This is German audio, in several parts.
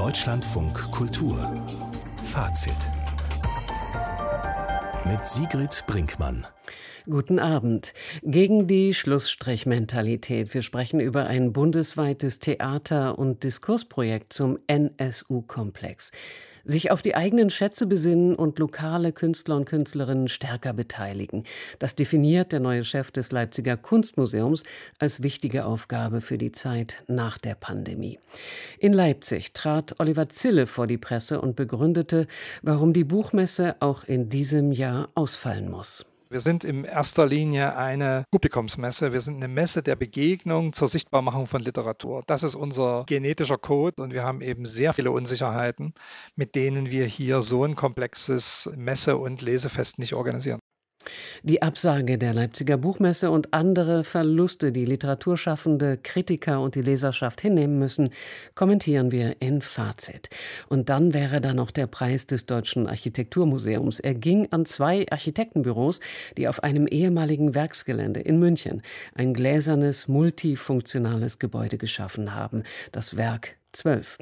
Deutschlandfunk Kultur Fazit mit Sigrid Brinkmann. Guten Abend. Gegen die Schlussstrichmentalität. Wir sprechen über ein bundesweites Theater- und Diskursprojekt zum NSU-Komplex. Sich auf die eigenen Schätze besinnen und lokale Künstler und Künstlerinnen stärker beteiligen. Das definiert der neue Chef des Leipziger Kunstmuseums als wichtige Aufgabe für die Zeit nach der Pandemie. In Leipzig trat Oliver Zille vor die Presse und begründete, warum die Buchmesse auch in diesem Jahr ausfallen muss. Wir sind in erster Linie eine Publikumsmesse. Wir sind eine Messe der Begegnung zur Sichtbarmachung von Literatur. Das ist unser genetischer Code und wir haben eben sehr viele Unsicherheiten, mit denen wir hier so ein komplexes Messe- und Lesefest nicht organisieren. Die Absage der Leipziger Buchmesse und andere Verluste, die Literaturschaffende, Kritiker und die Leserschaft hinnehmen müssen, kommentieren wir in Fazit. Und dann wäre da noch der Preis des Deutschen Architekturmuseums. Er ging an 2 Architektenbüros, die auf einem ehemaligen Werksgelände in München ein gläsernes, multifunktionales Gebäude geschaffen haben, das Werk 12.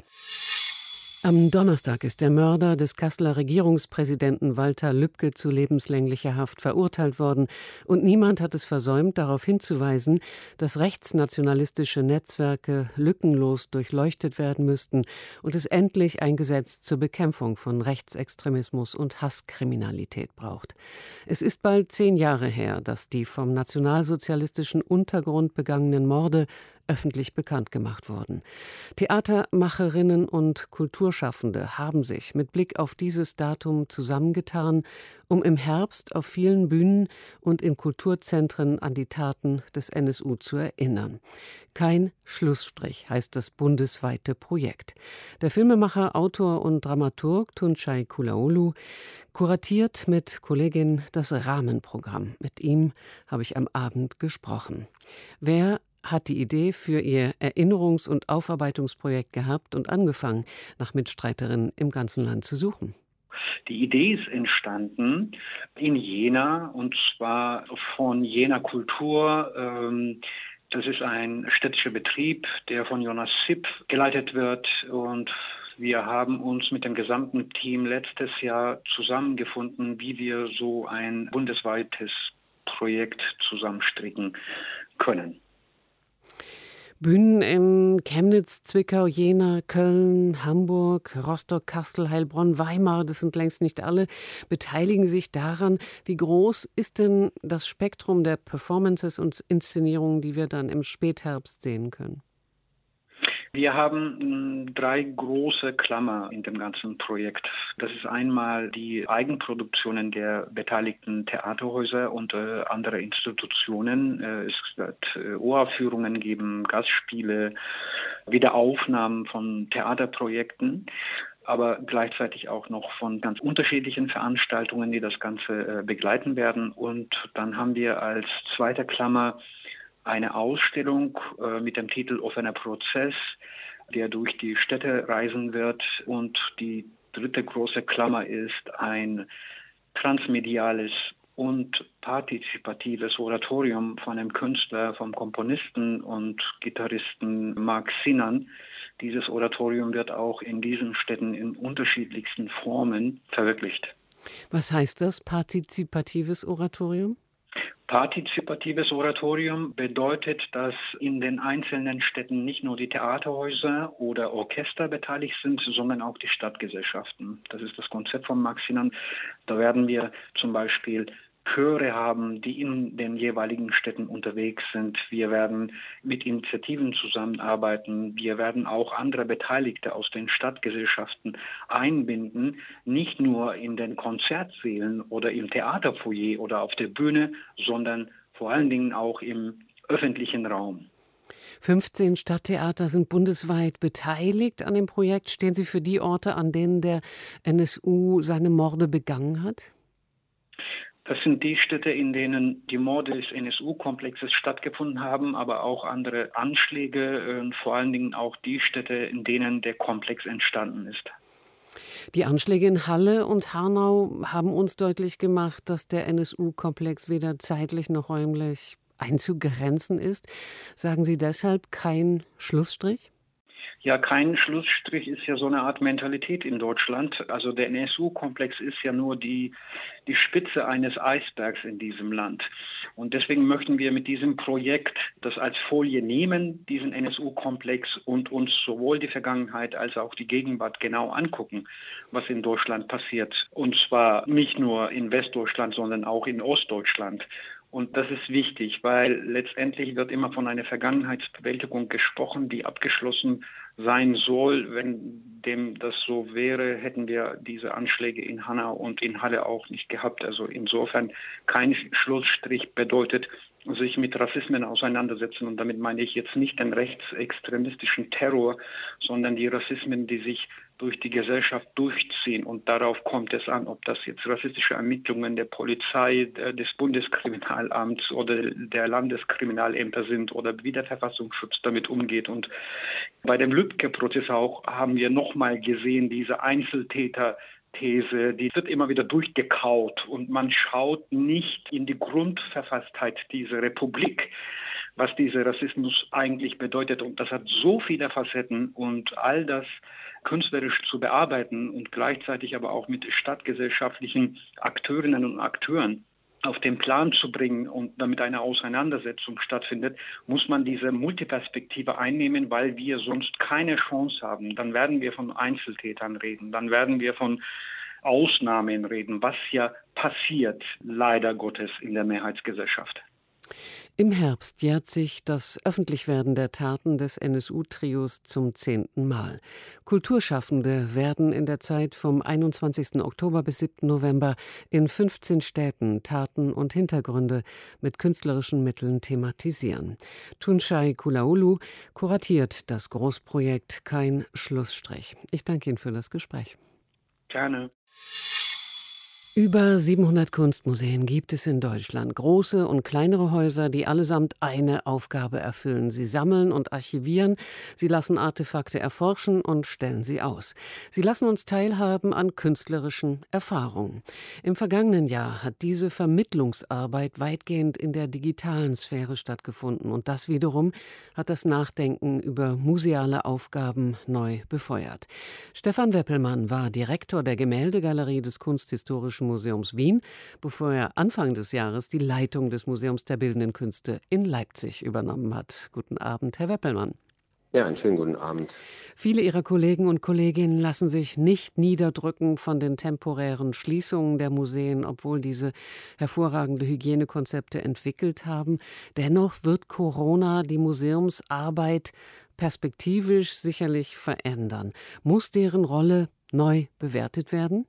Am Donnerstag ist der Mörder des Kasseler Regierungspräsidenten Walter Lübcke zu lebenslänglicher Haft verurteilt worden. Und niemand hat es versäumt, darauf hinzuweisen, dass rechtsnationalistische Netzwerke lückenlos durchleuchtet werden müssten und es endlich ein Gesetz zur Bekämpfung von Rechtsextremismus und Hasskriminalität braucht. Es ist bald 10 Jahre her, dass die vom nationalsozialistischen Untergrund begangenen Morde öffentlich bekannt gemacht wurden. Theatermacherinnen und Kulturschaffende haben sich mit Blick auf dieses Datum zusammengetan, um im Herbst auf vielen Bühnen und in Kulturzentren an die Taten des NSU zu erinnern. Kein Schlussstrich heißt das bundesweite Projekt. Der Filmemacher, Autor und Dramaturg Tunçay Kulaoglu kuratiert mit Kollegin das Rahmenprogramm. Mit ihm habe ich am Abend gesprochen. Wer hat die Idee für ihr Erinnerungs- und Aufarbeitungsprojekt gehabt und angefangen, nach Mitstreiterinnen im ganzen Land zu suchen? Die Idee ist entstanden in Jena, und zwar von Jena Kultur. Das ist ein städtischer Betrieb, der von Jonas Sipp geleitet wird, und wir haben uns mit dem gesamten Team letztes Jahr zusammengefunden, wie wir so ein bundesweites Projekt zusammenstricken können. Bühnen in Chemnitz, Zwickau, Jena, Köln, Hamburg, Rostock, Kassel, Heilbronn, Weimar, das sind längst nicht alle, beteiligen sich daran. Wie groß ist denn das Spektrum der Performances und Inszenierungen, die wir dann im Spätherbst sehen können? Wir haben 3 große Klammer in dem ganzen Projekt. Das ist einmal die Eigenproduktionen der beteiligten Theaterhäuser und andere Institutionen. Es wird Uraufführungen geben, Gastspiele, Wiederaufnahmen von Theaterprojekten, aber gleichzeitig auch noch von ganz unterschiedlichen Veranstaltungen, die das Ganze begleiten werden. Und dann haben wir als zweite Klammer eine Ausstellung mit dem Titel Offener Prozess, der durch die Städte reisen wird. Und die dritte große Klammer ist ein transmediales und partizipatives Oratorium von einem Künstler, vom Komponisten und Gitarristen Marc Sinan. Dieses Oratorium wird auch in diesen Städten in unterschiedlichsten Formen verwirklicht. Was heißt das, partizipatives Oratorium? Partizipatives Oratorium bedeutet, dass in den einzelnen Städten nicht nur die Theaterhäuser oder Orchester beteiligt sind, sondern auch die Stadtgesellschaften. Das ist das Konzept von Marc Sinan. Da werden wir zum Beispiel Chöre haben, die in den jeweiligen Städten unterwegs sind. Wir werden mit Initiativen zusammenarbeiten. Wir werden auch andere Beteiligte aus den Stadtgesellschaften einbinden, nicht nur in den Konzertsälen oder im Theaterfoyer oder auf der Bühne, sondern vor allen Dingen auch im öffentlichen Raum. 15 Stadttheater sind bundesweit beteiligt an dem Projekt. Stehen Sie für die Orte, an denen der NSU seine Morde begangen hat? Das sind die Städte, in denen die Morde des NSU-Komplexes stattgefunden haben, aber auch andere Anschläge, vor allen Dingen auch die Städte, in denen der Komplex entstanden ist. Die Anschläge in Halle und Hanau haben uns deutlich gemacht, dass der NSU-Komplex weder zeitlich noch räumlich einzugrenzen ist. Sagen Sie deshalb kein Schlussstrich? Ja, kein Schlussstrich ist ja so eine Art Mentalität in Deutschland. Also der NSU-Komplex ist ja nur die Spitze eines Eisbergs in diesem Land. Und deswegen möchten wir mit diesem Projekt das als Folie nehmen, diesen NSU-Komplex, und uns sowohl die Vergangenheit als auch die Gegenwart genau angucken, was in Deutschland passiert. Und zwar nicht nur in Westdeutschland, sondern auch in Ostdeutschland. Und das ist wichtig, weil letztendlich wird immer von einer Vergangenheitsbewältigung gesprochen, die abgeschlossen sein soll. Wenn dem das so wäre, hätten wir diese Anschläge in Hanau und in Halle auch nicht gehabt. Also insofern kein Schlussstrich bedeutet, sich mit Rassismen auseinandersetzen. Und damit meine ich jetzt nicht den rechtsextremistischen Terror, sondern die Rassismen, die sich durch die Gesellschaft durchziehen. Und darauf kommt es an, ob das jetzt rassistische Ermittlungen der Polizei, des Bundeskriminalamts oder der Landeskriminalämter sind oder wie der Verfassungsschutz damit umgeht. Und bei dem Lübcke-Prozess auch haben wir nochmal gesehen, diese Einzeltäter-These, die wird immer wieder durchgekaut und man schaut nicht in die Grundverfasstheit dieser Republik, was dieser Rassismus eigentlich bedeutet. Und das hat so viele Facetten und all das künstlerisch zu bearbeiten und gleichzeitig aber auch mit stadtgesellschaftlichen Akteurinnen und Akteuren auf den Plan zu bringen und damit eine Auseinandersetzung stattfindet, muss man diese Multiperspektive einnehmen, weil wir sonst keine Chance haben. Dann werden wir von Einzeltätern reden, dann werden wir von Ausnahmen reden, was ja passiert, leider Gottes, in der Mehrheitsgesellschaft. Im Herbst jährt sich das Öffentlichwerden der Taten des NSU-Trios zum 10. Mal. Kulturschaffende werden in der Zeit vom 21. Oktober bis 7. November in 15 Städten Taten und Hintergründe mit künstlerischen Mitteln thematisieren. Tunçay Kulaulu kuratiert das Großprojekt Kein Schlussstrich. Ich danke Ihnen für das Gespräch. Gerne. Über 700 Kunstmuseen gibt es in Deutschland, große und kleinere Häuser, die allesamt eine Aufgabe erfüllen. Sie sammeln und archivieren, sie lassen Artefakte erforschen und stellen sie aus. Sie lassen uns teilhaben an künstlerischen Erfahrungen. Im vergangenen Jahr hat diese Vermittlungsarbeit weitgehend in der digitalen Sphäre stattgefunden und das wiederum hat das Nachdenken über museale Aufgaben neu befeuert. Stefan Weppelmann war Direktor der Gemäldegalerie des Kunsthistorischen Museums Wien, bevor er Anfang des Jahres die Leitung des Museums der Bildenden Künste in Leipzig übernommen hat. Guten Abend, Herr Weppelmann. Ja, einen schönen guten Abend. Viele Ihrer Kollegen und Kolleginnen lassen sich nicht niederdrücken von den temporären Schließungen der Museen, obwohl diese hervorragende Hygienekonzepte entwickelt haben. Dennoch wird Corona die Museumsarbeit perspektivisch sicherlich verändern. Muss deren Rolle neu bewertet werden?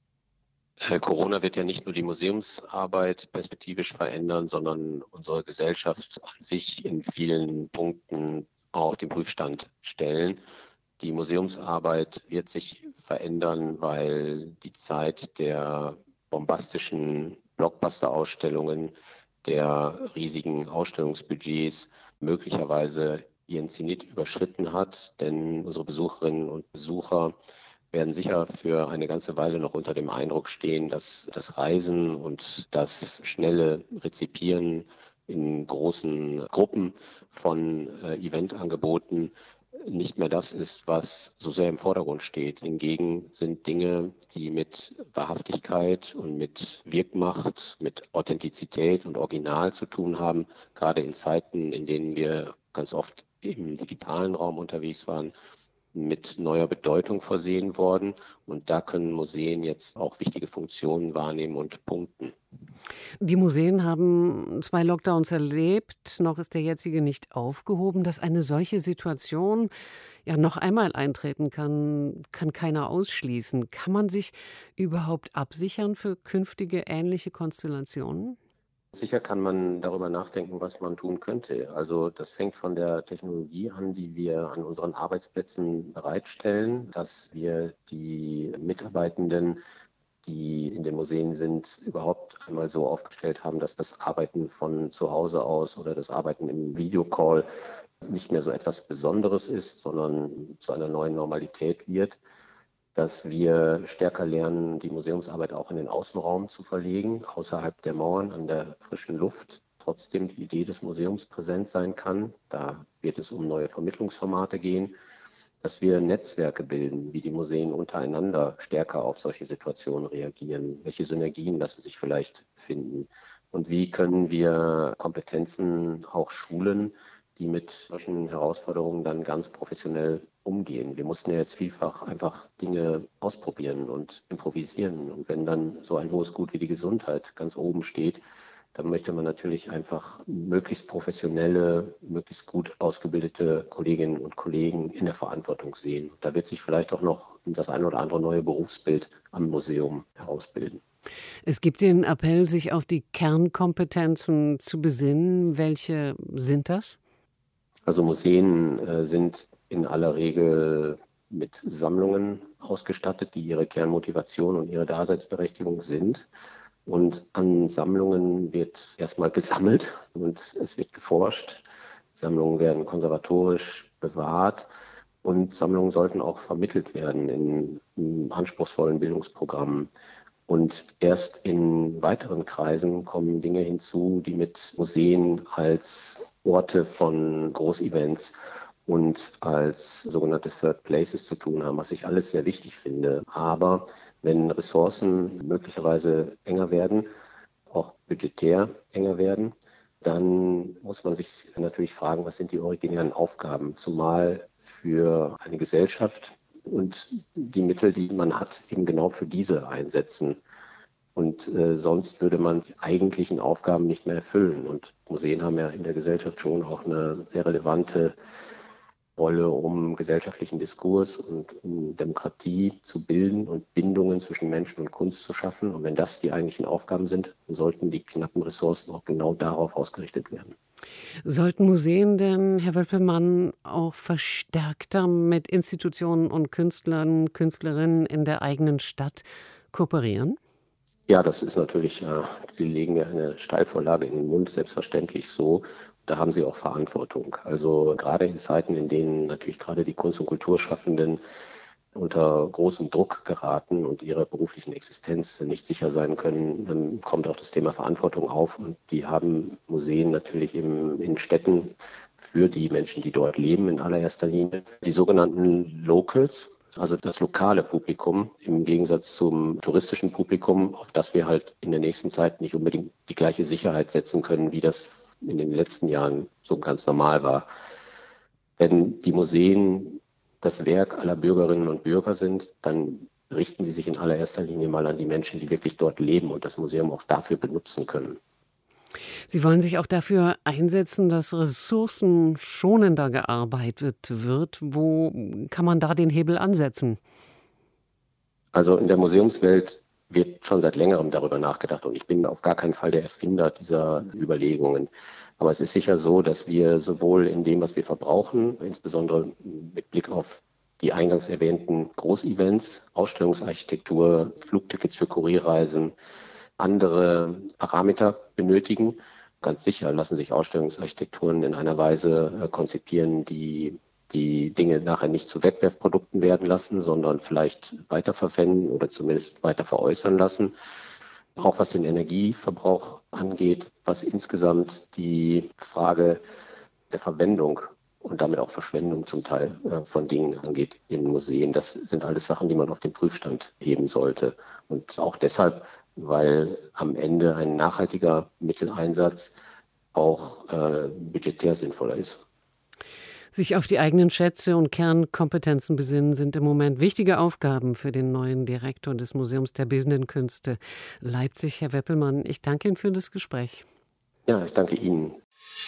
Corona wird ja nicht nur die Museumsarbeit perspektivisch verändern, sondern unsere Gesellschaft an sich in vielen Punkten auf den Prüfstand stellen. Die Museumsarbeit wird sich verändern, weil die Zeit der bombastischen Blockbuster-Ausstellungen, der riesigen Ausstellungsbudgets möglicherweise ihren Zenit überschritten hat, denn unsere Besucherinnen und Besucher werden sicher für eine ganze Weile noch unter dem Eindruck stehen, dass das Reisen und das schnelle Rezipieren in großen Gruppen von Eventangeboten nicht mehr das ist, was so sehr im Vordergrund steht. Hingegen sind Dinge, die mit Wahrhaftigkeit und mit Wirkmacht, mit Authentizität und Original zu tun haben, gerade in Zeiten, in denen wir ganz oft im digitalen Raum unterwegs waren, mit neuer Bedeutung versehen worden. Und da können Museen jetzt auch wichtige Funktionen wahrnehmen und punkten. Die Museen haben 2 Lockdowns erlebt, noch ist der jetzige nicht aufgehoben. Dass eine solche Situation ja noch einmal eintreten kann, kann keiner ausschließen. Kann man sich überhaupt absichern für künftige ähnliche Konstellationen? Sicher kann man darüber nachdenken, was man tun könnte. Also das fängt von der Technologie an, die wir an unseren Arbeitsplätzen bereitstellen, dass wir die Mitarbeitenden, die in den Museen sind, überhaupt einmal so aufgestellt haben, dass das Arbeiten von zu Hause aus oder das Arbeiten im Videocall nicht mehr so etwas Besonderes ist, sondern zu einer neuen Normalität wird. Dass wir stärker lernen, die Museumsarbeit auch in den Außenraum zu verlegen, außerhalb der Mauern, an der frischen Luft. Trotzdem die Idee des Museums präsent sein kann. Da wird es um neue Vermittlungsformate gehen. dass wir Netzwerke bilden, wie die Museen untereinander stärker auf solche Situationen reagieren. Welche Synergien lassen sich vielleicht finden? Und wie können wir Kompetenzen auch schulen, die mit solchen Herausforderungen dann ganz professionell umgehen. Wir mussten ja jetzt vielfach einfach Dinge ausprobieren und improvisieren. Und wenn dann so ein hohes Gut wie die Gesundheit ganz oben steht, dann möchte man natürlich einfach möglichst professionelle, möglichst gut ausgebildete Kolleginnen und Kollegen in der Verantwortung sehen. Da wird sich vielleicht auch noch das ein oder andere neue Berufsbild am Museum herausbilden. Es gibt den Appell, sich auf die Kernkompetenzen zu besinnen. Welche sind das? Also Museen sind in aller Regel mit Sammlungen ausgestattet, die ihre Kernmotivation und ihre Daseinsberechtigung sind. Und an Sammlungen wird erstmal gesammelt und es wird geforscht. Sammlungen werden konservatorisch bewahrt und Sammlungen sollten auch vermittelt werden in anspruchsvollen Bildungsprogrammen. Und erst in weiteren Kreisen kommen Dinge hinzu, die mit Museen als Orte von Großevents und als sogenannte Third Places zu tun haben, was ich alles sehr wichtig finde. Aber wenn Ressourcen möglicherweise enger werden, auch budgetär enger werden, dann muss man sich natürlich fragen, was sind die originären Aufgaben, zumal für eine Gesellschaft und die Mittel, die man hat, eben genau für diese einsetzen. Und sonst würde man die eigentlichen Aufgaben nicht mehr erfüllen. Und Museen haben ja in der Gesellschaft schon auch eine sehr relevante Rolle, um gesellschaftlichen Diskurs und um Demokratie zu bilden und Bindungen zwischen Menschen und Kunst zu schaffen. Und wenn das die eigentlichen Aufgaben sind, sollten die knappen Ressourcen auch genau darauf ausgerichtet werden. Sollten Museen denn, Herr Wöppelmann, auch verstärkter mit Institutionen und Künstlern, Künstlerinnen in der eigenen Stadt kooperieren? Ja, das ist natürlich, Sie legen mir eine Steilvorlage in den Mund, selbstverständlich so. Da haben Sie auch Verantwortung. Also gerade in Zeiten, in denen natürlich gerade die Kunst- und Kulturschaffenden unter großem Druck geraten und ihrer beruflichen Existenz nicht sicher sein können, dann kommt auch das Thema Verantwortung auf. Und die haben Museen natürlich in Städten für die Menschen, die dort leben, in allererster Linie. Die sogenannten Locals, also das lokale Publikum im Gegensatz zum touristischen Publikum, auf das wir halt in der nächsten Zeit nicht unbedingt die gleiche Sicherheit setzen können, wie das in den letzten Jahren so ganz normal war. Wenn die Museen das Werk aller Bürgerinnen und Bürger sind, dann richten sie sich in allererster Linie mal an die Menschen, die wirklich dort leben und das Museum auch dafür benutzen können. Sie wollen sich auch dafür einsetzen, dass ressourcenschonender gearbeitet wird. Wo kann man da den Hebel ansetzen? Also in der Museumswelt wird schon seit längerem darüber nachgedacht und ich bin auf gar keinen Fall der Erfinder dieser Überlegungen. Aber es ist sicher so, dass wir sowohl in dem, was wir verbrauchen, insbesondere mit Blick auf die eingangs erwähnten Großevents, Ausstellungsarchitektur, Flugtickets für Kurierreisen, andere Parameter benötigen. Ganz sicher lassen sich Ausstellungsarchitekturen in einer Weise konzipieren, die Dinge nachher nicht zu Wegwerfprodukten werden lassen, sondern vielleicht weiterverwenden oder zumindest weiter veräußern lassen. Auch was den Energieverbrauch angeht, was insgesamt die Frage der Verwendung und damit auch Verschwendung zum Teil von Dingen angeht in Museen. Das sind alles Sachen, die man auf den Prüfstand heben sollte. Und auch deshalb, weil am Ende ein nachhaltiger Mitteleinsatz auch budgetär sinnvoller ist. Sich auf die eigenen Schätze und Kernkompetenzen besinnen, sind im Moment wichtige Aufgaben für den neuen Direktor des Museums der Bildenden Künste Leipzig, Herr Wöppelmann. Ich danke Ihnen für das Gespräch. Ja, ich danke Ihnen.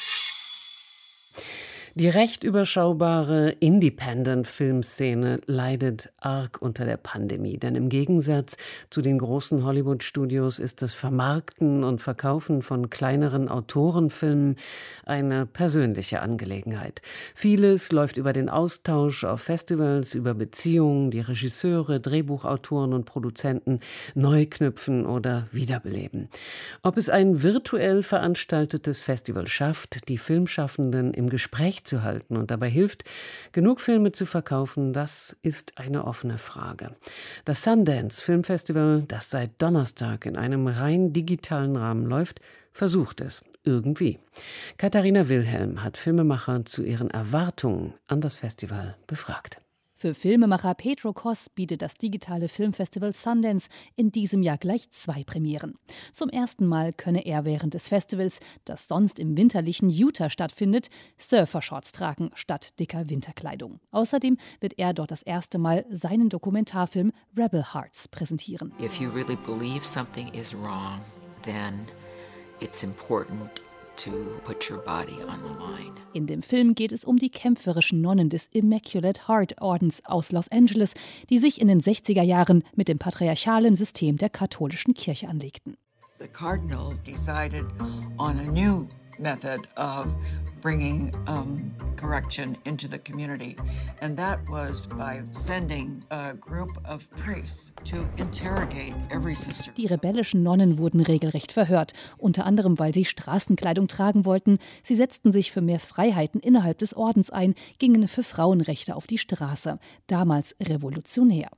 Die recht überschaubare Independent-Filmszene leidet arg unter der Pandemie. Denn im Gegensatz zu den großen Hollywood-Studios ist das Vermarkten und Verkaufen von kleineren Autorenfilmen eine persönliche Angelegenheit. Vieles läuft über den Austausch auf Festivals, über Beziehungen, die Regisseure, Drehbuchautoren und Produzenten neu knüpfen oder wiederbeleben. Ob es ein virtuell veranstaltetes Festival schafft, die Filmschaffenden im Gespräch zu halten und dabei hilft, genug Filme zu verkaufen, das ist eine offene Frage. Das Sundance Filmfestival, das seit Donnerstag in einem rein digitalen Rahmen läuft, versucht es irgendwie. Katharina Wilhelm hat Filmemacher zu ihren Erwartungen an das Festival befragt. Für Filmemacher Petro Kos bietet das digitale Filmfestival Sundance in diesem Jahr gleich 2 Premieren. Zum ersten Mal könne er während des Festivals, das sonst im winterlichen Utah stattfindet, Surfershorts tragen statt dicker Winterkleidung. Außerdem wird er dort das erste Mal seinen Dokumentarfilm Rebel Hearts präsentieren. If you really believe something is wrong, then it's important to put your body on the line. In dem Film geht es um die kämpferischen Nonnen des Immaculate Heart Ordens aus Los Angeles, die sich in den 60er Jahren mit dem patriarchalen System der katholischen Kirche anlegten. The cardinal decided on a new method of bringing correction into the community, and that was by sending a group of priests to interrogate every sister. Die rebellischen Nonnen wurden regelrecht verhört, unter anderem, weil sie Straßenkleidung tragen wollten. Sie setzten sich für mehr Freiheiten innerhalb des Ordens ein, gingen für Frauenrechte auf die Straße. Damals revolutionär.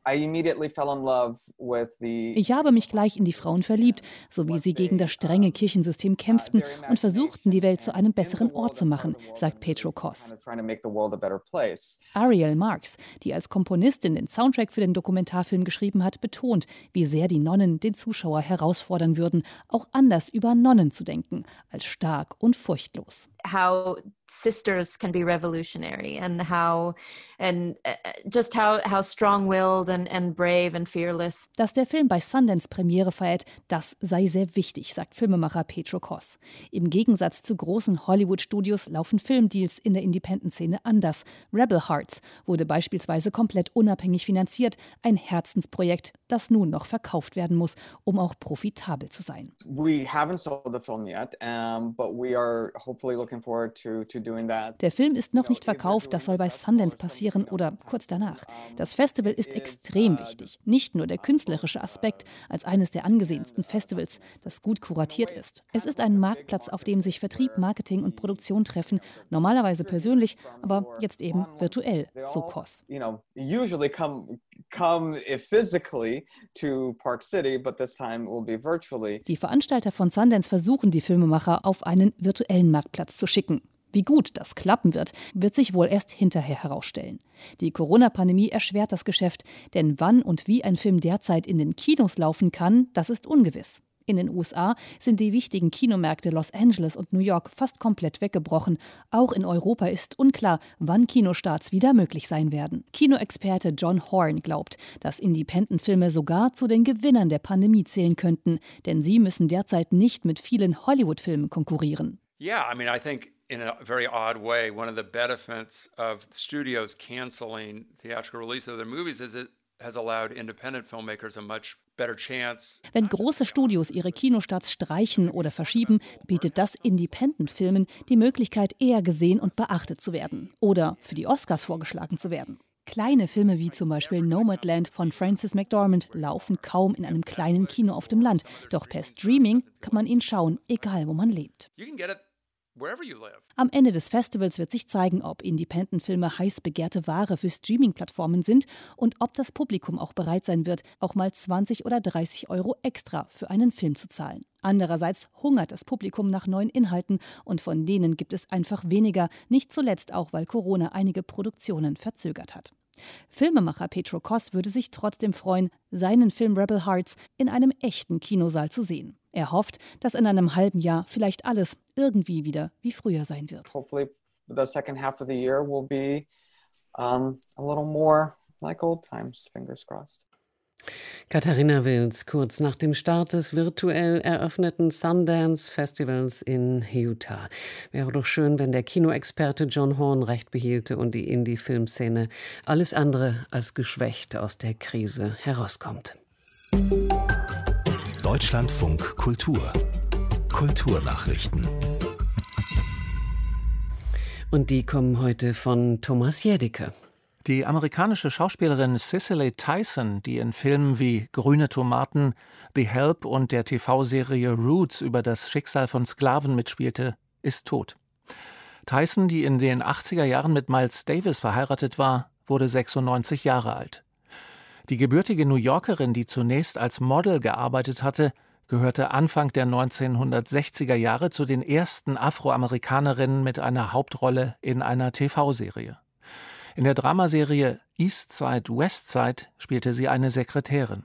Ich habe mich gleich in die Frauen verliebt, so wie sie gegen das strenge Kirchensystem kämpften und versuchten, die Welt zu einem besseren Ort zu machen, sagt Petro Kos. Ariel Marks, die als Komponistin den Soundtrack für den Dokumentarfilm geschrieben hat, betont, wie sehr die Nonnen den Zuschauer herausfordern würden, auch anders über Nonnen zu denken, als stark und furchtlos. How sisters can be revolutionary and just how strong-willed and brave and fearless. Dass der Film bei Sundance Premiere feiert, das sei sehr wichtig, sagt Filmemacher Petro Kos. Im Gegensatz zu großen Hollywood-Studios laufen Filmdeals in der Independent-Szene anders. Rebel Hearts wurde beispielsweise komplett unabhängig finanziert, ein Herzensprojekt, das nun noch verkauft werden muss, um auch profitabel zu sein. We haven't sold the film yet, but we are hopefully looking forward to doing that. Der Film ist noch nicht verkauft, das soll bei Sundance passieren oder kurz danach. Das Festival ist extrem wichtig. Nicht nur der künstlerische Aspekt als eines der angesehensten Festivals, das gut kuratiert ist. Es ist ein Marktplatz, auf dem sich Vertrieb, Marketing und Produktion treffen, normalerweise persönlich, aber jetzt eben virtuell, so Kos. Usually come physically to Park City, but this time it will be virtually. Die Veranstalter von Sundance versuchen, die Filmemacher auf einen virtuellen Marktplatz zu schicken. Wie gut das klappen wird, wird sich wohl erst hinterher herausstellen. Die Corona-Pandemie erschwert das Geschäft, denn wann und wie ein Film derzeit in den Kinos laufen kann, das ist ungewiss. In den USA sind die wichtigen Kinomärkte Los Angeles und New York fast komplett weggebrochen. Auch in Europa ist unklar, wann Kinostarts wieder möglich sein werden. Kinoexperte John Horn glaubt, dass Independent-Filme sogar zu den Gewinnern der Pandemie zählen könnten, denn sie müssen derzeit nicht mit vielen Hollywood-Filmen konkurrieren. Yeah, I think in a very odd way, one of the benefits of studios canceling theatrical release of their movies is it has allowed independent filmmakers a much better chance. Wenn große Studios ihre Kinostarts streichen oder verschieben, bietet das Independent-Filmen die Möglichkeit, eher gesehen und beachtet zu werden oder für die Oscars vorgeschlagen zu werden. Kleine Filme wie zum Beispiel Nomadland von Frances McDormand laufen kaum in einem kleinen Kino auf dem Land. Doch per Streaming kann man ihn schauen, egal wo man lebt. Am Ende des Festivals wird sich zeigen, ob Independent-Filme heiß begehrte Ware für Streaming-Plattformen sind und ob das Publikum auch bereit sein wird, auch mal 20 oder 30 Euro extra für einen Film zu zahlen. Andererseits hungert das Publikum nach neuen Inhalten und von denen gibt es einfach weniger, nicht zuletzt auch, weil Corona einige Produktionen verzögert hat. Filmemacher Petro Kos würde sich trotzdem freuen, seinen Film Rebel Hearts in einem echten Kinosaal zu sehen. Er hofft, dass in einem halben Jahr vielleicht alles irgendwie wieder wie früher sein wird. Hopefully the second half of the year will be a little more like old times, fingers crossed. Katharina Wills kurz nach dem Start des virtuell eröffneten Sundance Festivals in Utah. Wäre doch schön, wenn der Kinoexperte John Horn recht behielte und die Indie-Filmszene alles andere als geschwächt aus der Krise herauskommt. Deutschlandfunk Kultur. Kulturnachrichten. Und die kommen heute von Thomas Jedicke. Die amerikanische Schauspielerin Cicely Tyson, die in Filmen wie Grüne Tomaten, The Help und der TV-Serie Roots über das Schicksal von Sklaven mitspielte, ist tot. Tyson, die in den 80er Jahren mit Miles Davis verheiratet war, wurde 96 Jahre alt. Die gebürtige New Yorkerin, die zunächst als Model gearbeitet hatte, gehörte Anfang der 1960er Jahre zu den ersten Afroamerikanerinnen mit einer Hauptrolle in einer TV-Serie. In der Dramaserie East Side, West Side spielte sie eine Sekretärin.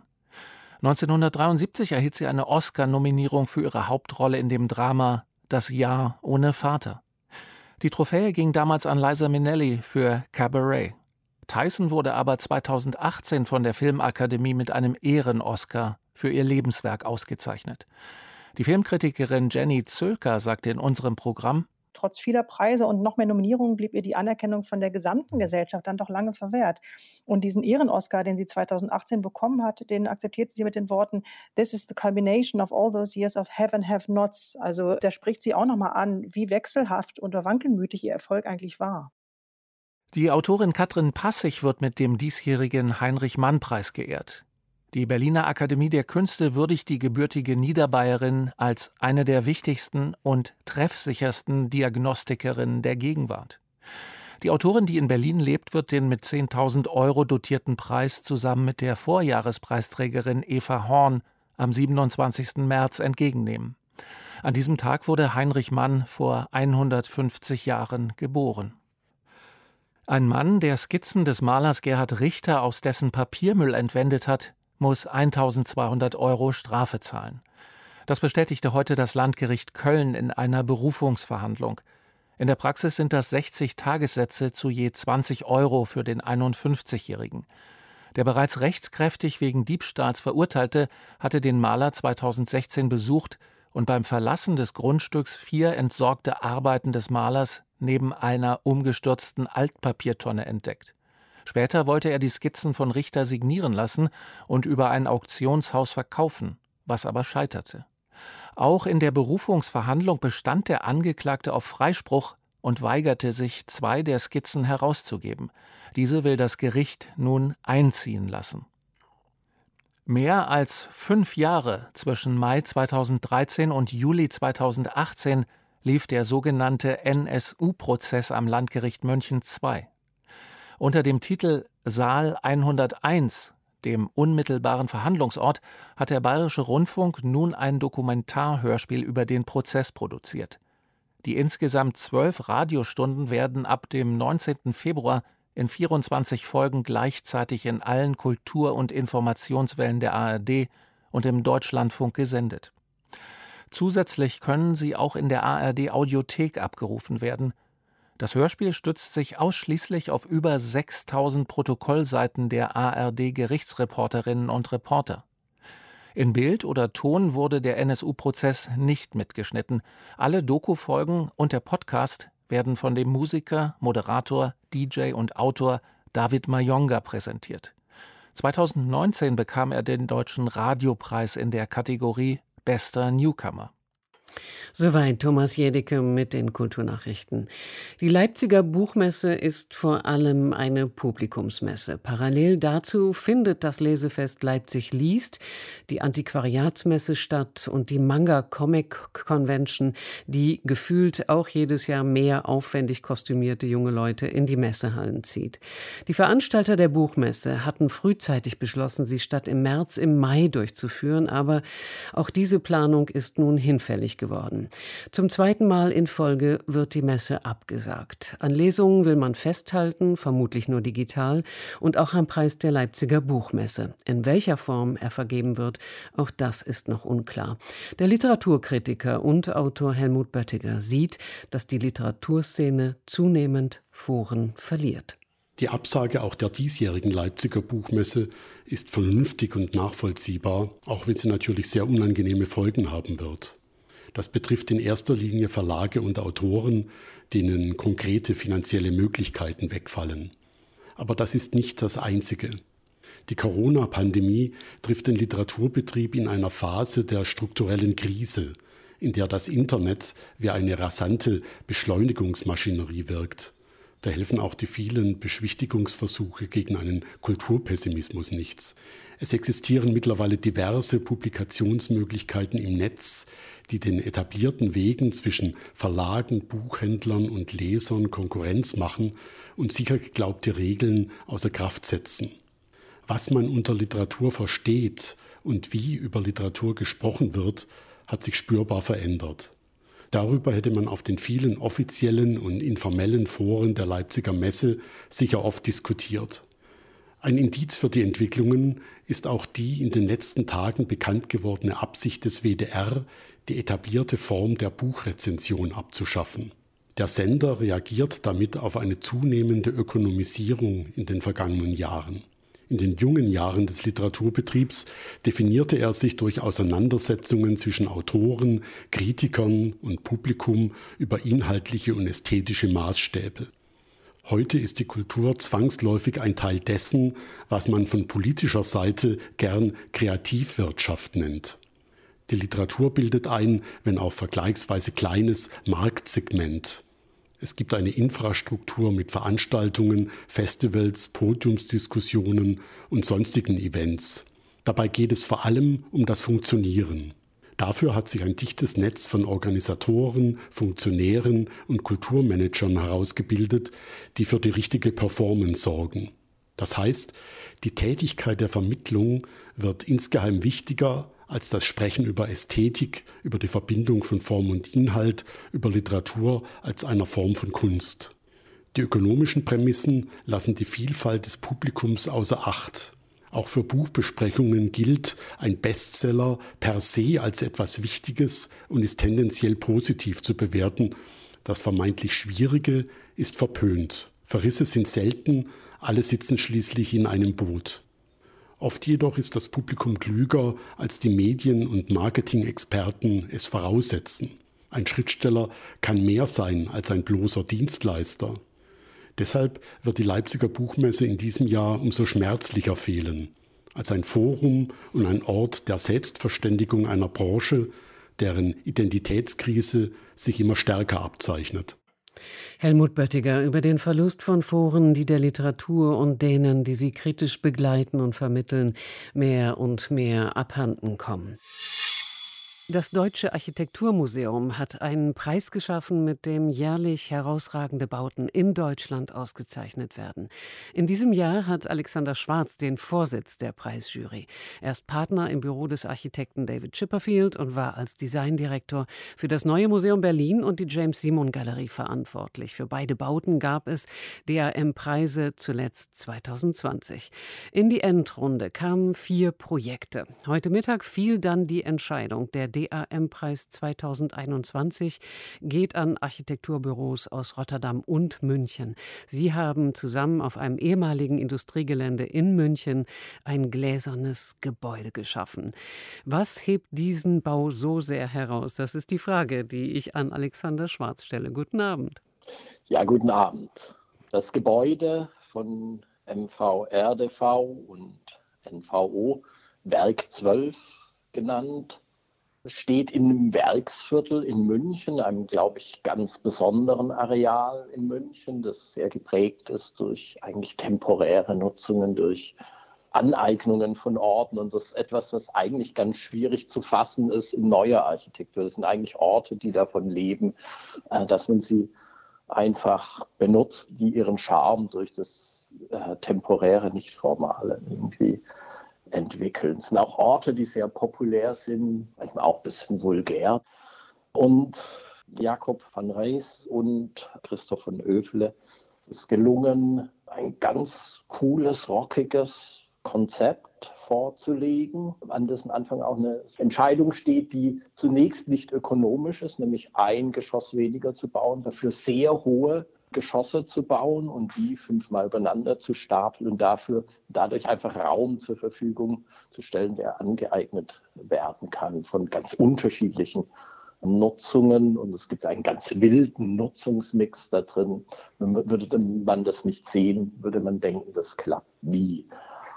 1973 erhielt sie eine Oscar-Nominierung für ihre Hauptrolle in dem Drama »Das Jahr ohne Vater«. Die Trophäe ging damals an Liza Minnelli für Cabaret. Tyson wurde aber 2018 von der Filmakademie mit einem Ehren-Oscar für ihr Lebenswerk ausgezeichnet. Die Filmkritikerin Jenny Zölker sagte in unserem Programm: Trotz vieler Preise und noch mehr Nominierungen blieb ihr die Anerkennung von der gesamten Gesellschaft dann doch lange verwehrt. Und diesen Ehren-Oscar, den sie 2018 bekommen hat, den akzeptiert sie mit den Worten "This is the culmination of all those years of have and have nots." Also da spricht sie auch nochmal an, wie wechselhaft und wankelmütig ihr Erfolg eigentlich war. Die Autorin Katrin Passig wird mit dem diesjährigen Heinrich-Mann-Preis geehrt. Die Berliner Akademie der Künste würdigt die gebürtige Niederbayerin als eine der wichtigsten und treffsichersten Diagnostikerinnen der Gegenwart. Die Autorin, die in Berlin lebt, wird den mit 10.000 € dotierten Preis zusammen mit der Vorjahrespreisträgerin Eva Horn am 27. März entgegennehmen. An diesem Tag wurde Heinrich Mann vor 150 Jahren geboren. Ein Mann, der Skizzen des Malers Gerhard Richter aus dessen Papiermüll entwendet hat, muss 1.200 € Strafe zahlen. Das bestätigte heute das Landgericht Köln in einer Berufungsverhandlung. In der Praxis sind das 60 Tagessätze zu je 20 € für den 51-Jährigen. Der bereits rechtskräftig wegen Diebstahls Verurteilte hatte den Maler 2016 besucht und beim Verlassen des Grundstücks 4 entsorgte Arbeiten des Malers neben einer umgestürzten Altpapiertonne entdeckt. Später wollte er die Skizzen von Richter signieren lassen und über ein Auktionshaus verkaufen, was aber scheiterte. Auch in der Berufungsverhandlung bestand der Angeklagte auf Freispruch und weigerte sich, 2 der Skizzen herauszugeben. Diese will das Gericht nun einziehen lassen. Mehr als 5 Jahre zwischen Mai 2013 und Juli 2018 lief der sogenannte NSU-Prozess am Landgericht München II. Unter dem Titel Saal 101, dem unmittelbaren Verhandlungsort, hat der Bayerische Rundfunk nun ein Dokumentarhörspiel über den Prozess produziert. Die insgesamt 12 Radiostunden werden ab dem 19. Februar in 24 Folgen gleichzeitig in allen Kultur- und Informationswellen der ARD und im Deutschlandfunk gesendet. Zusätzlich können sie auch in der ARD-Audiothek abgerufen werden. Das Hörspiel stützt sich ausschließlich auf über 6.000 Protokollseiten der ARD-Gerichtsreporterinnen und Reporter. In Bild oder Ton wurde der NSU-Prozess nicht mitgeschnitten. Alle Doku-Folgen und der Podcast werden von dem Musiker, Moderator, DJ und Autor David Mayonga präsentiert. 2019 bekam er den Deutschen Radiopreis in der Kategorie Bester Newcomer. Soweit Thomas Jedicke mit den Kulturnachrichten. Die Leipziger Buchmesse ist vor allem eine Publikumsmesse. Parallel dazu findet das Lesefest Leipzig liest, die Antiquariatsmesse statt und die Manga Comic Convention, die gefühlt auch jedes Jahr mehr aufwendig kostümierte junge Leute in die Messehallen zieht. Die Veranstalter der Buchmesse hatten frühzeitig beschlossen, sie statt im März im Mai durchzuführen, aber auch diese Planung ist nun hinfällig geworden. Zum 2. Mal in Folge wird die Messe abgesagt. An Lesungen will man festhalten, vermutlich nur digital, und auch am Preis der Leipziger Buchmesse. In welcher Form er vergeben wird, auch das ist noch unklar. Der Literaturkritiker und Autor Helmut Böttiger sieht, dass die Literaturszene zunehmend Foren verliert. Die Absage auch der diesjährigen Leipziger Buchmesse ist vernünftig und nachvollziehbar, auch wenn sie natürlich sehr unangenehme Folgen haben wird. Das betrifft in erster Linie Verlage und Autoren, denen konkrete finanzielle Möglichkeiten wegfallen. Aber das ist nicht das Einzige. Die Corona-Pandemie trifft den Literaturbetrieb in einer Phase der strukturellen Krise, in der das Internet wie eine rasante Beschleunigungsmaschinerie wirkt. Da helfen auch die vielen Beschwichtigungsversuche gegen einen Kulturpessimismus nichts. Es existieren mittlerweile diverse Publikationsmöglichkeiten im Netz, die den etablierten Wegen zwischen Verlagen, Buchhändlern und Lesern Konkurrenz machen und sicher geglaubte Regeln außer Kraft setzen. Was man unter Literatur versteht und wie über Literatur gesprochen wird, hat sich spürbar verändert. Darüber hätte man auf den vielen offiziellen und informellen Foren der Leipziger Messe sicher oft diskutiert. Ein Indiz für die Entwicklungen ist auch die in den letzten Tagen bekannt gewordene Absicht des WDR, die etablierte Form der Buchrezension abzuschaffen. Der Sender reagiert damit auf eine zunehmende Ökonomisierung in den vergangenen Jahren. In den jungen Jahren des Literaturbetriebs definierte er sich durch Auseinandersetzungen zwischen Autoren, Kritikern und Publikum über inhaltliche und ästhetische Maßstäbe. Heute ist die Kultur zwangsläufig ein Teil dessen, was man von politischer Seite gern Kreativwirtschaft nennt. Die Literatur bildet ein, wenn auch vergleichsweise kleines, Marktsegment. Es gibt eine Infrastruktur mit Veranstaltungen, Festivals, Podiumsdiskussionen und sonstigen Events. Dabei geht es vor allem um das Funktionieren. Dafür hat sich ein dichtes Netz von Organisatoren, Funktionären und Kulturmanagern herausgebildet, die für die richtige Performance sorgen. Das heißt, die Tätigkeit der Vermittlung wird insgeheim wichtiger als das Sprechen über Ästhetik, über die Verbindung von Form und Inhalt, über Literatur als einer Form von Kunst. Die ökonomischen Prämissen lassen die Vielfalt des Publikums außer Acht. Auch für Buchbesprechungen gilt ein Bestseller per se als etwas Wichtiges und ist tendenziell positiv zu bewerten. Das vermeintlich Schwierige ist verpönt. Verrisse sind selten, alle sitzen schließlich in einem Boot. Oft jedoch ist das Publikum klüger, als die Medien- und Marketing-Experten es voraussetzen. Ein Schriftsteller kann mehr sein als ein bloßer Dienstleister. Deshalb wird die Leipziger Buchmesse in diesem Jahr umso schmerzlicher fehlen, als ein Forum und ein Ort der Selbstverständigung einer Branche, deren Identitätskrise sich immer stärker abzeichnet. Helmut Böttiger über den Verlust von Foren, die der Literatur und denen, die sie kritisch begleiten und vermitteln, mehr und mehr abhanden kommen. Das Deutsche Architekturmuseum hat einen Preis geschaffen, mit dem jährlich herausragende Bauten in Deutschland ausgezeichnet werden. In diesem Jahr hat Alexander Schwarz den Vorsitz der Preisjury. Er ist Partner im Büro des Architekten David Chipperfield und war als Designdirektor für das Neue Museum Berlin und die James-Simon-Galerie verantwortlich. Für beide Bauten gab es DAM-Preise, zuletzt 2020. In die Endrunde kamen 4 Projekte. Heute Mittag fiel dann die Entscheidung. Der DAM-Preis 2021 geht an Architekturbüros aus Rotterdam und München. Sie haben zusammen auf einem ehemaligen Industriegelände in München ein gläsernes Gebäude geschaffen. Was hebt diesen Bau so sehr heraus? Das ist die Frage, die ich an Alexander Schwarz stelle. Guten Abend. Ja, guten Abend. Das Gebäude von MV RDV und NVO, Werk 12 genannt, steht in einem Werksviertel in München, einem, glaube ich, ganz besonderen Areal in München, das sehr geprägt ist durch eigentlich temporäre Nutzungen, durch Aneignungen von Orten. Und das ist etwas, was eigentlich ganz schwierig zu fassen ist in neuer Architektur. Das sind eigentlich Orte, die davon leben, dass man sie einfach benutzt, die ihren Charme durch das temporäre, nicht formale irgendwie entwickeln. Es sind auch Orte, die sehr populär sind, manchmal auch ein bisschen vulgär. Und Jakob van Rees und Christoph von Oefele, es ist gelungen, ein ganz cooles, rockiges Konzept vorzulegen, an dessen Anfang auch eine Entscheidung steht, die zunächst nicht ökonomisch ist, nämlich ein Geschoss weniger zu bauen, dafür sehr hohe Geschosse zu bauen und die 5-mal übereinander zu stapeln und dadurch einfach Raum zur Verfügung zu stellen, der angeeignet werden kann von ganz unterschiedlichen Nutzungen. Und es gibt einen ganz wilden Nutzungsmix da drin. Würde man das nicht sehen, würde man denken, das klappt nie.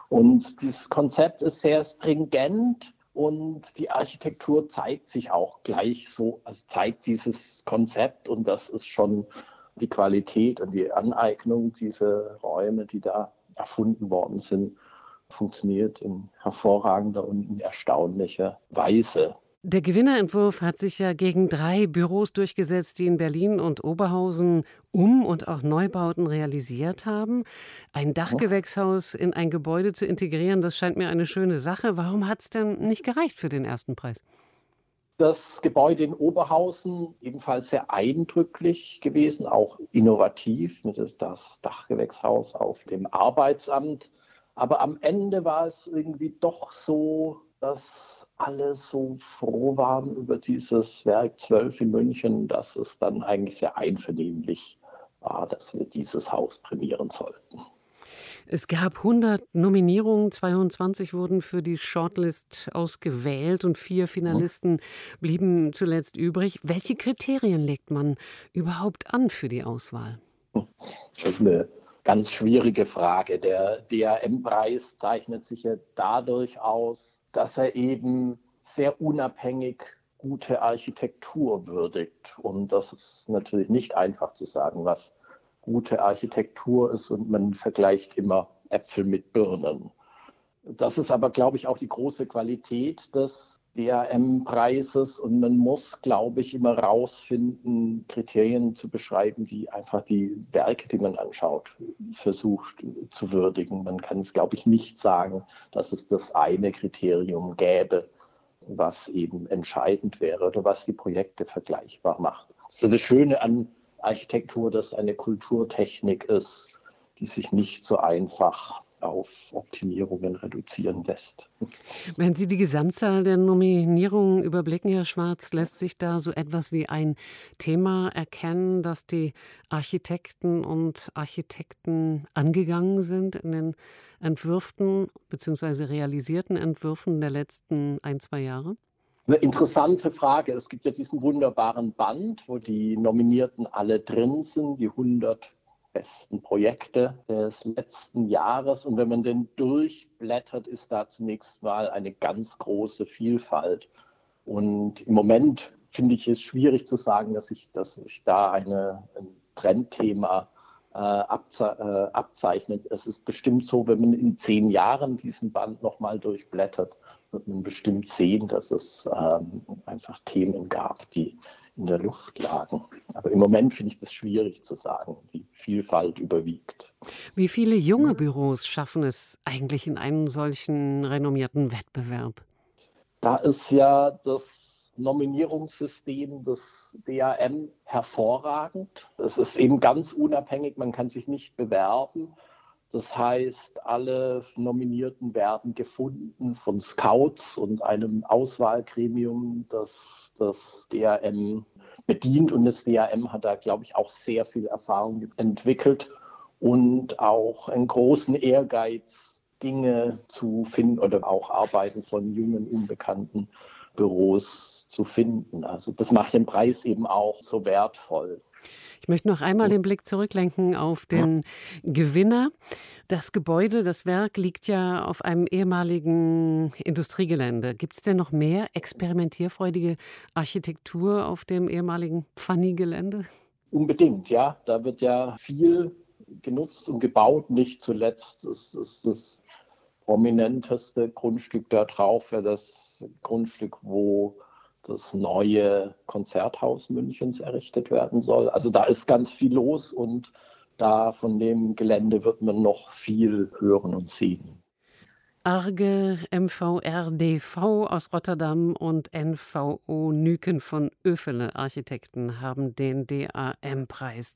Und dieses Konzept ist sehr stringent und die Architektur zeigt sich auch gleich so, also zeigt dieses Konzept, und das ist schon die Qualität und die Aneignung dieser Räume, die da erfunden worden sind, funktioniert in hervorragender und in erstaunlicher Weise. Der Gewinnerentwurf hat sich ja gegen 3 Büros durchgesetzt, die in Berlin und Oberhausen und auch Neubauten realisiert haben. Ein Dachgewächshaus in ein Gebäude zu integrieren, das scheint mir eine schöne Sache. Warum hat es denn nicht gereicht für den ersten Preis? Das Gebäude in Oberhausen ebenfalls sehr eindrücklich gewesen, auch innovativ, mit das Dachgewächshaus auf dem Arbeitsamt. Aber am Ende war es irgendwie doch so, dass alle so froh waren über dieses Werk 12 in München, dass es dann eigentlich sehr einvernehmlich war, dass wir dieses Haus prämieren sollten. Es gab 100 Nominierungen, 22 wurden für die Shortlist ausgewählt und 4 Finalisten blieben zuletzt übrig. Welche Kriterien legt man überhaupt an für die Auswahl? Das ist eine ganz schwierige Frage. Der DAM-Preis zeichnet sich ja dadurch aus, dass er eben sehr unabhängig gute Architektur würdigt. Und das ist natürlich nicht einfach zu sagen, was gute Architektur ist, und man vergleicht immer Äpfel mit Birnen. Das ist aber, glaube ich, auch die große Qualität des DAM-Preises, und man muss, glaube ich, immer rausfinden, Kriterien zu beschreiben, die einfach die Werke, die man anschaut, versucht zu würdigen. Man kann es, glaube ich, nicht sagen, dass es das eine Kriterium gäbe, was eben entscheidend wäre oder was die Projekte vergleichbar macht. Also das Schöne an Architektur, dass eine Kulturtechnik ist, die sich nicht so einfach auf Optimierungen reduzieren lässt. Wenn Sie die Gesamtzahl der Nominierungen überblicken, Herr Schwarz, lässt sich da so etwas wie ein Thema erkennen, das die Architekten und Architekten angegangen sind in den Entwürfen bzw. realisierten Entwürfen der letzten 1-2 Jahre? Eine interessante Frage. Es gibt ja diesen wunderbaren Band, wo die Nominierten alle drin sind, die 100 besten Projekte des letzten Jahres. Und wenn man den durchblättert, ist da zunächst mal eine ganz große Vielfalt. Und im Moment finde ich es schwierig zu sagen, dass sich da ein Trendthema abzeichnet. Es ist bestimmt so, wenn man in 10 Jahren diesen Band nochmal durchblättert, wird man bestimmt sehen, dass es einfach Themen gab, die in der Luft lagen. Aber im Moment finde ich das schwierig zu sagen. Die Vielfalt überwiegt. Wie viele junge Büros schaffen es eigentlich in einen solchen renommierten Wettbewerb? Da ist ja das Nominierungssystem des DAM hervorragend. Es ist eben ganz unabhängig, man kann sich nicht bewerben. Das heißt, alle Nominierten werden gefunden von Scouts und einem Auswahlgremium, das das DAM bedient. Und das DAM hat da, glaube ich, auch sehr viel Erfahrung entwickelt und auch einen großen Ehrgeiz, Dinge zu finden oder auch Arbeiten von jungen, unbekannten Büros zu finden. Also das macht den Preis eben auch so wertvoll. Ich möchte noch einmal den Blick zurücklenken auf den Gewinner. Das Gebäude, das Werk liegt ja auf einem ehemaligen Industriegelände. Gibt es denn noch mehr experimentierfreudige Architektur auf dem ehemaligen Pfanni-Gelände? Unbedingt, ja. Da wird ja viel genutzt und gebaut. Nicht zuletzt ist das prominenteste Grundstück da drauf, ja das Grundstück, wo das neue Konzerthaus Münchens errichtet werden soll. Also da ist ganz viel los, und da von dem Gelände wird man noch viel hören und sehen. Arge, MVRDV aus Rotterdam und NVO Nyken von Oefele Architekten haben den DAM-Preis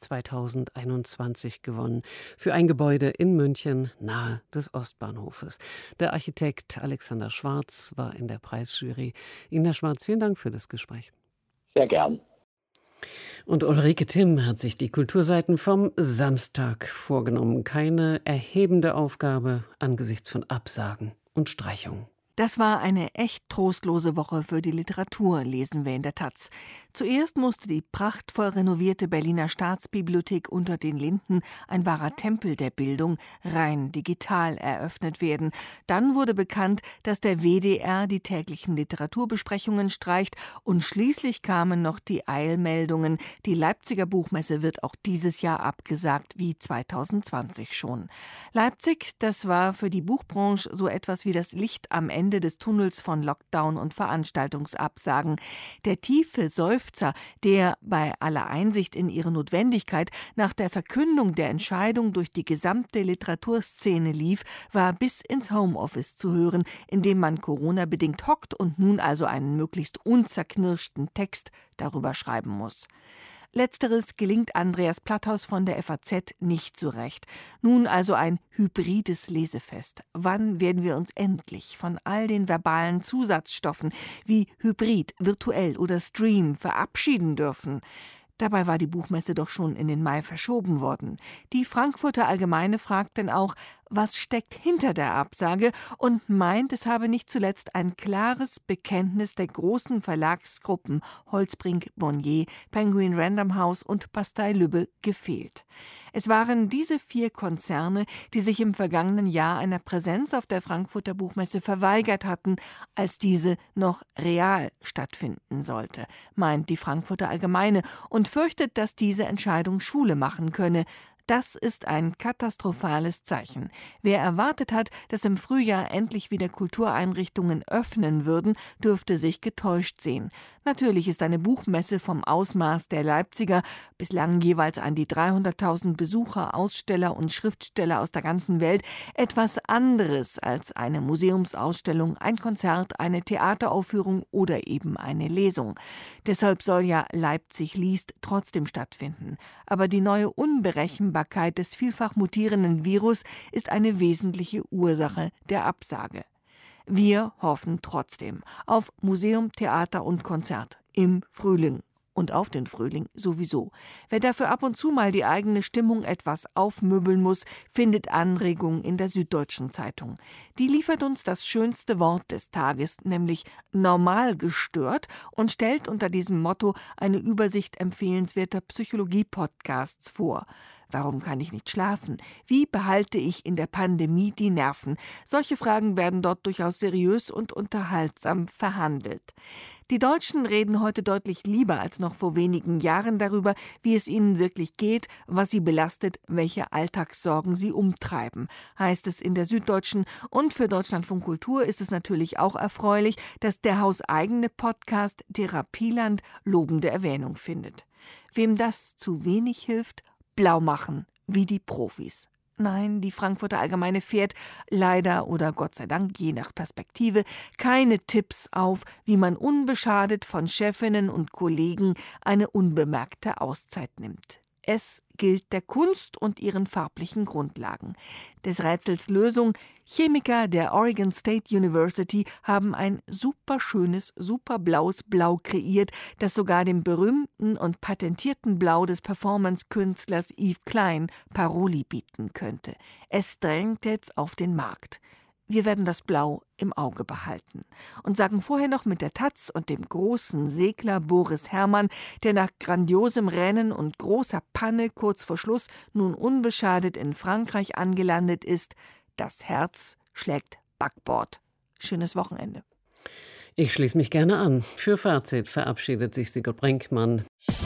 2021 gewonnen für ein Gebäude in München nahe des Ostbahnhofes. Der Architekt Alexander Schwarz war in der Preisjury. Ihnen, Herr Schwarz, vielen Dank für das Gespräch. Sehr gern. Und Ulrike Timm hat sich die Kulturseiten vom Samstag vorgenommen. Keine erhebende Aufgabe angesichts von Absagen und Streichungen. Das war eine echt trostlose Woche für die Literatur, lesen wir in der taz. Zuerst musste die prachtvoll renovierte Berliner Staatsbibliothek unter den Linden, ein wahrer Tempel der Bildung, rein digital eröffnet werden. Dann wurde bekannt, dass der WDR die täglichen Literaturbesprechungen streicht, und schließlich kamen noch die Eilmeldungen. Die Leipziger Buchmesse wird auch dieses Jahr abgesagt, wie 2020 schon. Leipzig, das war für die Buchbranche so etwas wie das Licht am Ende des Tunnels von Lockdown und Veranstaltungsabsagen. Der tiefe Seufzer, der bei aller Einsicht in ihre Notwendigkeit nach der Verkündung der Entscheidung durch die gesamte Literaturszene lief, war bis ins Homeoffice zu hören, in dem man Corona-bedingt hockt und nun also einen möglichst unzerknirschten Text darüber schreiben muss. Letzteres gelingt Andreas Platthaus von der FAZ nicht so recht. Nun also ein hybrides Lesefest. Wann werden wir uns endlich von all den verbalen Zusatzstoffen wie Hybrid, virtuell oder Stream verabschieden dürfen? Dabei war die Buchmesse doch schon in den Mai verschoben worden. Die Frankfurter Allgemeine fragt denn auch, was steckt hinter der Absage und meint, es habe nicht zuletzt ein klares Bekenntnis der großen Verlagsgruppen Holzbrink, Bonnier, Penguin Random House und Bastei-Lübbe gefehlt. Es waren diese 4 Konzerne, die sich im vergangenen Jahr einer Präsenz auf der Frankfurter Buchmesse verweigert hatten, als diese noch real stattfinden sollte, meint die Frankfurter Allgemeine und fürchtet, dass diese Entscheidung Schule machen könne. Das ist ein katastrophales Zeichen. Wer erwartet hat, dass im Frühjahr endlich wieder Kultureinrichtungen öffnen würden, dürfte sich getäuscht sehen. Natürlich ist eine Buchmesse vom Ausmaß der Leipziger, bislang jeweils an die 300.000 Besucher, Aussteller und Schriftsteller aus der ganzen Welt, etwas anderes als eine Museumsausstellung, ein Konzert, eine Theateraufführung oder eben eine Lesung. Deshalb soll ja Leipzig liest trotzdem stattfinden. Aber die neue Unberechenbarkeit des vielfach mutierenden Virus ist eine wesentliche Ursache der Absage. Wir hoffen trotzdem auf Museum, Theater und Konzert im Frühling. Und auf den Frühling sowieso. Wer dafür ab und zu mal die eigene Stimmung etwas aufmöbeln muss, findet Anregungen in der Süddeutschen Zeitung. Die liefert uns das schönste Wort des Tages, nämlich normal gestört, und stellt unter diesem Motto eine Übersicht empfehlenswerter Psychologie-Podcasts vor. Warum kann ich nicht schlafen? Wie behalte ich in der Pandemie die Nerven? Solche Fragen werden dort durchaus seriös und unterhaltsam verhandelt. Die Deutschen reden heute deutlich lieber als noch vor wenigen Jahren darüber, wie es ihnen wirklich geht, was sie belastet, welche Alltagssorgen sie umtreiben, heißt es in der Süddeutschen. Und für Deutschlandfunk Kultur ist es natürlich auch erfreulich, dass der hauseigene Podcast Therapieland lobende Erwähnung findet. Wem das zu wenig hilft, blau machen, wie die Profis. Nein, die Frankfurter Allgemeine fährt leider oder Gott sei Dank, je nach Perspektive, keine Tipps auf, wie man unbeschadet von Chefinnen und Kollegen eine unbemerkte Auszeit nimmt. Es gilt der Kunst und ihren farblichen Grundlagen. Des Rätsels Lösung: Chemiker der Oregon State University haben ein superschönes, superblaues Blau kreiert, das sogar dem berühmten und patentierten Blau des Performance-Künstlers Yves Klein Paroli bieten könnte. Es drängt jetzt auf den Markt. Wir werden das Blau im Auge behalten und sagen vorher noch mit der Taz und dem großen Segler Boris Herrmann, der nach grandiosem Rennen und großer Panne kurz vor Schluss nun unbeschadet in Frankreich angelandet ist: Das Herz schlägt Backbord. Schönes Wochenende. Ich schließe mich gerne an. Für Fazit verabschiedet sich Sigurd Brinkmann.